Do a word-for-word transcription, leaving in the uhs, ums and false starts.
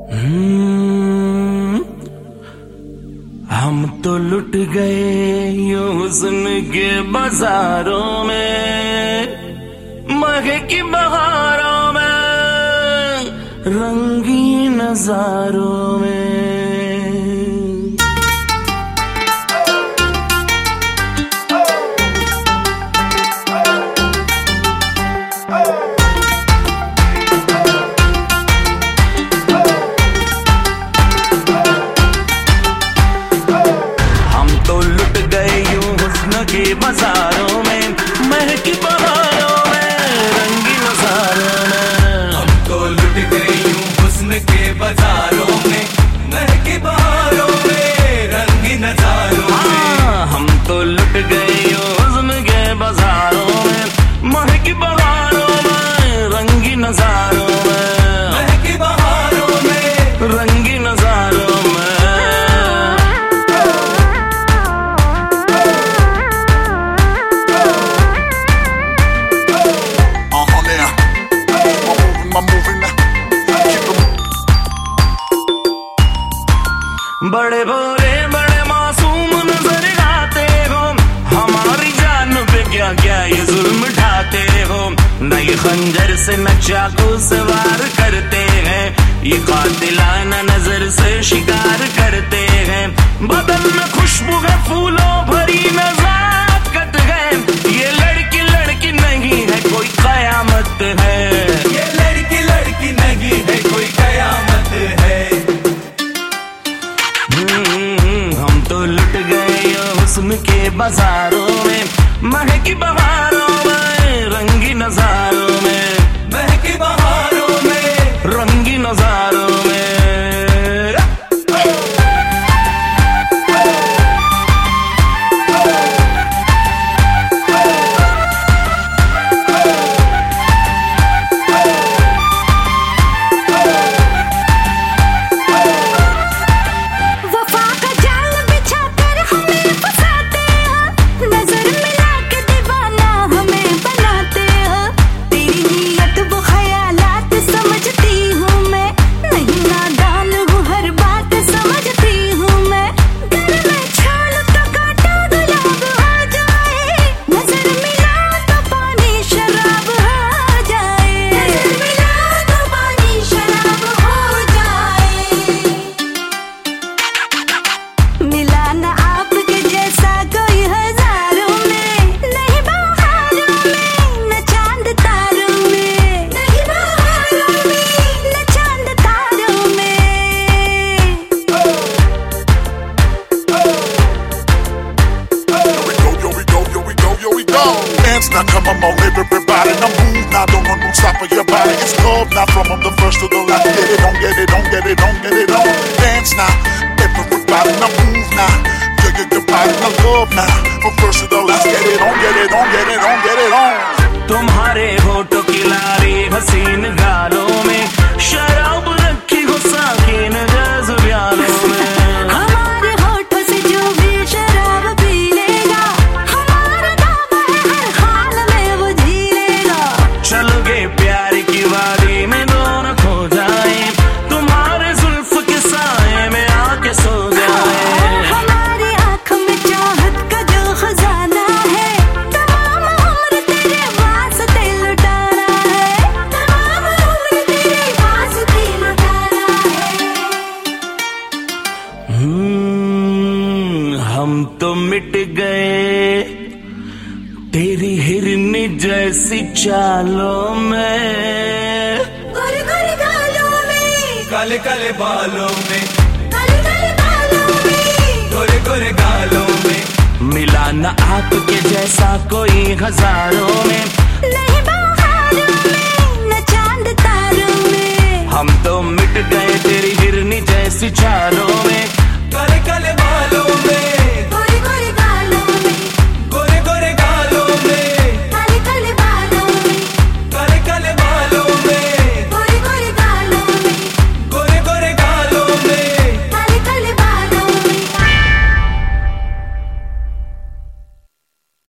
हम्म, हम तो लुट गए यूं हुस्न के बाजारों में, मगे की बहारों में, रंगीन नजारों में। के बाजारों में, महकी बहारों में, रंगी नजारों में। हम तो लुट गए यूं हुस्न के बाजारों में, महकी बहारों में, रंगी नजारों में। हम तो लुट गए यूं हुस्न के बाजारों में, महकी बहारों में, रंगी नजारों में, महकी बहारों में, रंगी नजारों में। बड़े भोले बड़े मासूम नजर आते हो, हमारी जान पे क्या क्या ये जुल्म ढाते हो। न ये खंजर से न चाकू से वार करते हैं, ये कातिलाना नजर से शिकार करते हैं। बदन में खुशबू है फूलों भरी नजाकत है, ये लड़की लड़की नहीं है कोई कयामत है। ये लड़की लड़की नहीं है कोई कयामत है। हम तो लुट गए हुस्न के बाजारों में, महकी बहारों में, रंगी नजारों में, महकी बहारों में, रंगी नजारों में। Now come on, everybody, now move now, don't want no stop of your body. It's love now, from the first to the last. Get it on, get it on, get it on, get it on. Dance now, everybody, now move now. You get your body, now love now, from first to the last. Get it on, get it on, get it on, get it on. तुम्हारे होठों की लारी हसीन गालों में, शराब रखी हो साकिन जज़्बालों में। हम तो मिट गए तेरी हिरनी जैसी चालों में, गोरे गोरे गालों में, काले काले बालों में, काले काले बालों में, गोरे गोरे गालों में। मिला न आपके जैसा कोई हजारों में।